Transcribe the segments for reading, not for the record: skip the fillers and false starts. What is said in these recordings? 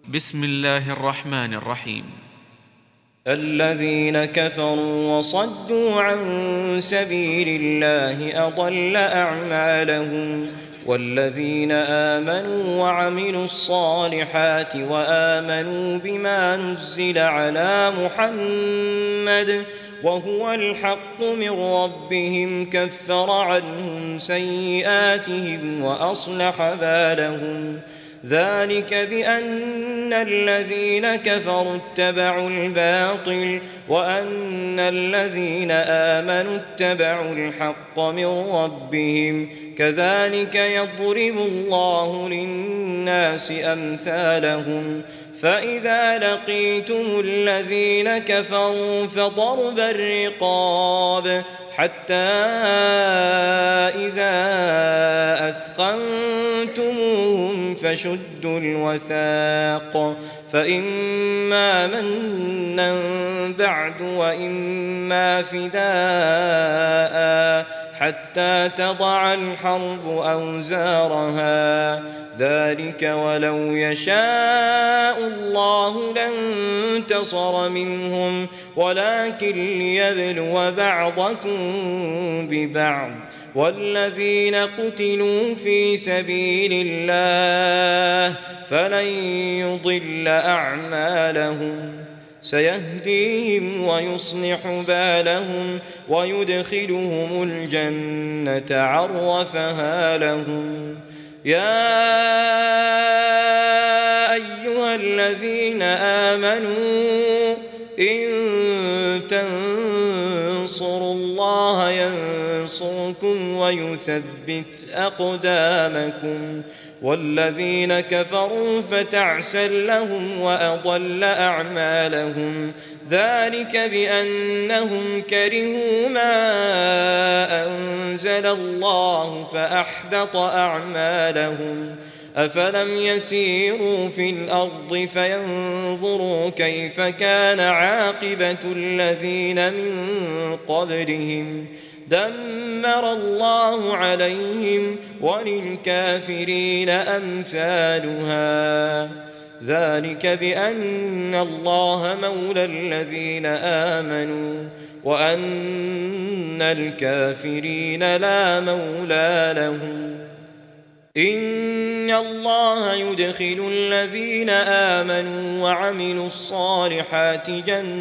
بسم الله الرحمن الرحيم. الذين كفروا وصدوا عن سبيل الله أضل أعمالهم والذين آمنوا وعملوا الصالحات وآمنوا بما نزل على محمد وهو الحق من ربهم كفر عنهم سيئاتهم وأصلح بالهم ذلك بأن الذين كفروا اتبعوا الباطل وأن الذين آمنوا اتبعوا الحق من ربهم كذلك يضرب الله للناس أمثالهم فإذا لقيتم الذين كفروا فضرب الرقاب حتى إذا أثخنتموهم فشدوا الوثاق فإما منا بعد وإما فداء حتى تضع الحرب أوزارها ذلك ولو يشاء الله لانتصر منهم ولكن ليبلو بعضكم ببعض والذين قتلوا في سبيل الله فلن يضل أعمالهم سيهديهم ويصلح بالهم ويدخلهم الجنة عرفها لهم يا أيها الذين آمنوا إن تنصروا الله ينصركم ويثبت أقدامكم والذين كفروا فتعسا لهم وأضل أعمالهم ذلك بأنهم كرهوا ما أنزل الله فأحبط أعمالهم أفلم يسيروا في الأرض فينظروا كيف كان عاقبة الذين من قبلهم دمر الله عليهم وللكافرين أمثالها ذلك بأن الله مولى الذين آمنوا وأن الكافرين لا مولى لهم إن الله يدخل الذين آمنوا وعملوا الصالحات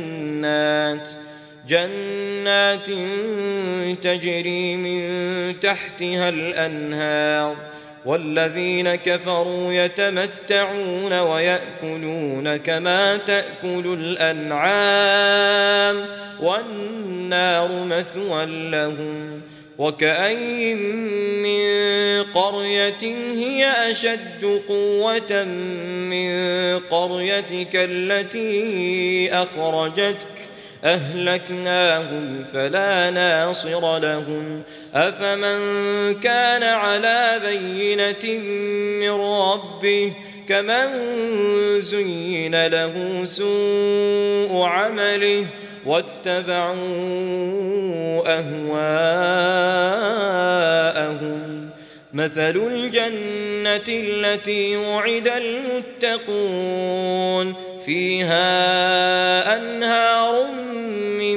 جنات تجري من تحتها الأنهار والذين كفروا يتمتعون ويأكلون كما تأكل الأنعام والنار مثوى لهم وكأين من قرية هي أشد قوة من قريتك التي أخرجتك أهلكناهم فلا ناصر لهم أفمن كان على بينة من ربه كمن زين له سوء عمله واتبعوا أهواءهم مثل الجنة التي وعد المتقون فيها أنهار من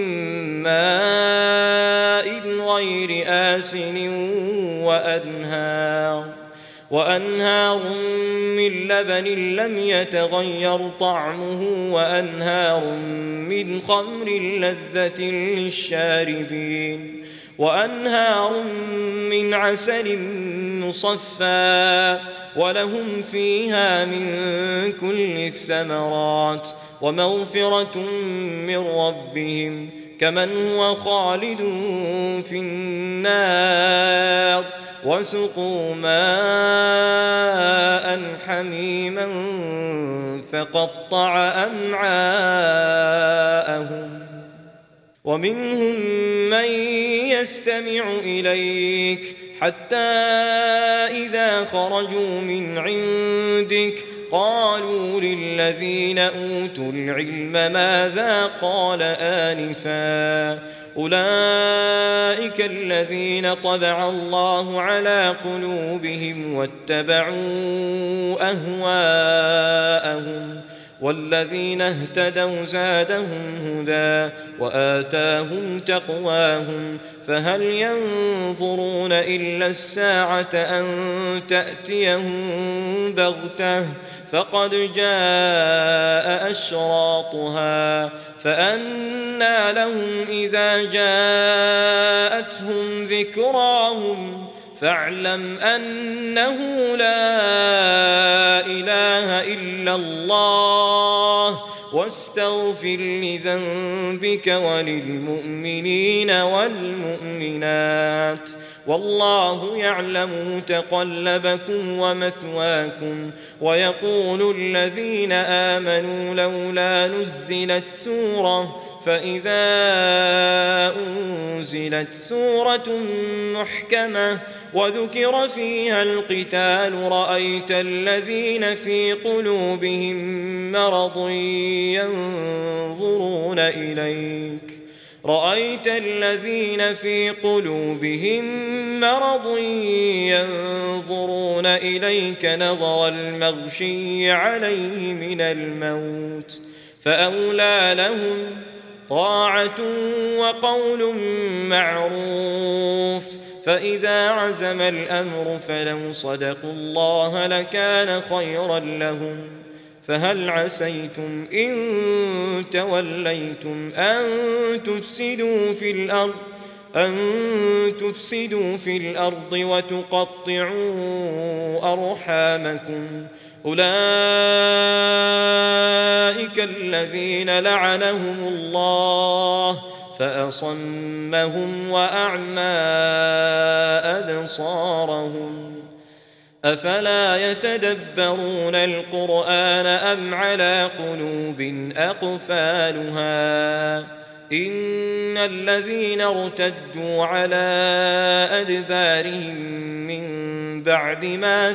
ماء غير آسن وأنهار من لبن لم يتغير طعمه وأنهار من خمر لذة للشاربين وأنهار من عسل مصفى ولهم فيها من كل الثمرات ومغفرة من ربهم كمن هو خالد في النار وسقوا ماء حميما فقطع أمعاءهم ومنهم من يستمع إليك حتى إذا خرجوا من عندك قالوا للذين أوتوا العلم ماذا قال آنفا أولئك أولئك الذين طبع الله على قلوبهم واتبعوا أهواءهم والذين اهتدوا زادهم هدى وآتاهم تقواهم فهل ينظرون إلا الساعة أن تأتيهم بغتة فقد جاء أشراطها فأنى لهم إذا جاءتهم ذكراهم فاعلم أنه لا إله إلا الله واستغفر لذنبك وللمؤمنين والمؤمنات والله يعلم متقلبكم ومثواكم ويقول الذين آمنوا لولا نزلت سورة فإذا أنزلت سورة محكمة وذكر فيها القتال رأيت الذين في قلوبهم مرض ينظرون إليك نظر المغشي عليه من الموت فأولى لهم طاعة وقول معروف فإذا عزم الأمر فلو صدقوا الله لكان خيرا لهم فهل عسيتم إن توليتم أن تفسدوا في الأرض وتقطعوا أرحامكم أولئك الذين لعنهم الله فأصمهم وأعمى أبصارهم أفلا يتدبرون القرآن أم على قلوب أقفالها إن الذين ارتدوا على أدبارهم من بعد ما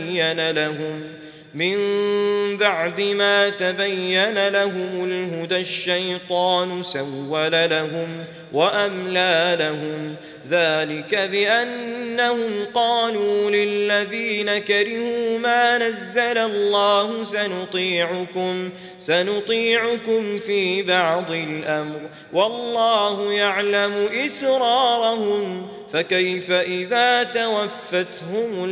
تبين لهم الهدى الشيطان سول لهم وأملى لهم ذلك بأنهم قالوا للذين كرهوا ما نزل الله سنطيعكم في بعض الأمر والله يعلم إسرارهم فكيف إذا توفتهم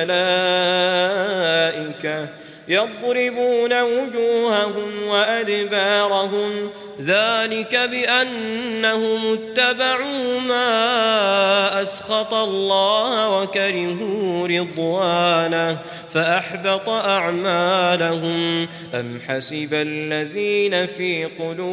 الملائكة يضربون وجوههم وأدبارهم ذلك بأنهم اتبعوا ما أسخط الله وكرهوا رضوانه فأحبط أعمالهم أم حسب الذين في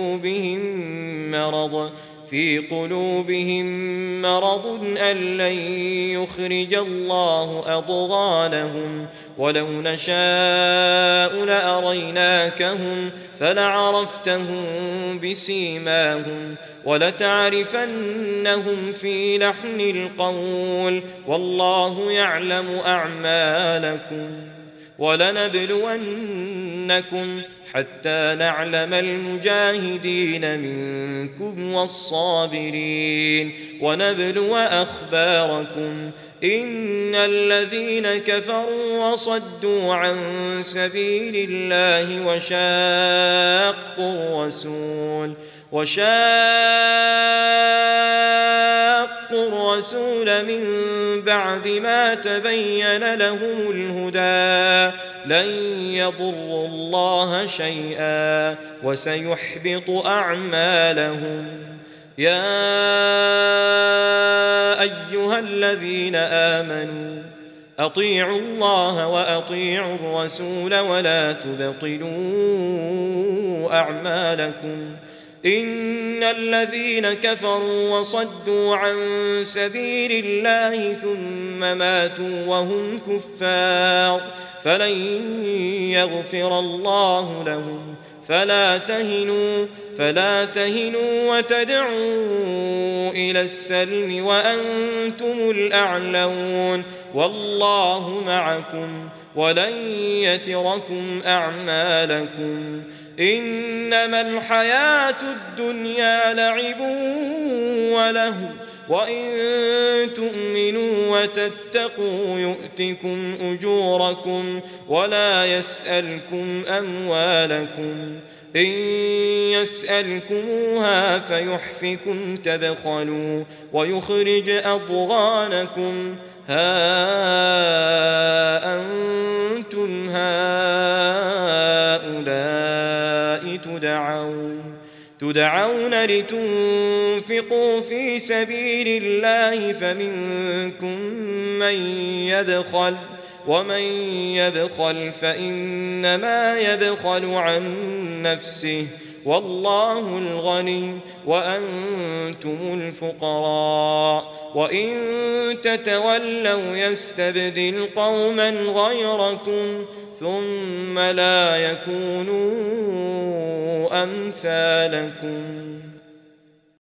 قلوبهم مرض أن لن يخرج الله أضغانهم ولو نشاء لأريناكهم فلعرفتهم بسيماهم ولتعرفنهم في لحن القول والله يعلم أعمالكم ولنبلونكم حتى نعلم المجاهدين منكم والصابرين ونبلو أخباركم إن الذين كفروا وصدوا عن سبيل الله وشاقوا الرسول من بعد ما تبين لهم الهدى لن يضروا الله شيئا وسيحبط أعمالهم يا أيها الذين آمنوا أطيعوا الله وأطيعوا الرسول ولا تبطلوا أعمالكم إن الذين كفروا وصدوا عن سبيل الله ثم ماتوا وهم كفار فلن يغفر الله لهم فلا تهنوا وتدعوا إلى السلم وأنتم الأعلون والله معكم ولن يتركم أعمالكم إنما الحياة الدنيا لعب وإن تؤمنوا وتتقوا يؤتكم أجوركم ولا يسألكم أموالكم إن يسألكموها فيحفكم تبخلوا ويخرج أضغانكم ها أنتم هؤلاء تدعون لتنفقوا في سبيل الله فمنكم من يبخل ومن يبخل فإنما يبخل عن نفسه والله الغني وأنتم الفقراء وإن تتولوا يستبدل قوما غيركم ثم لا يكونوا أمثالكم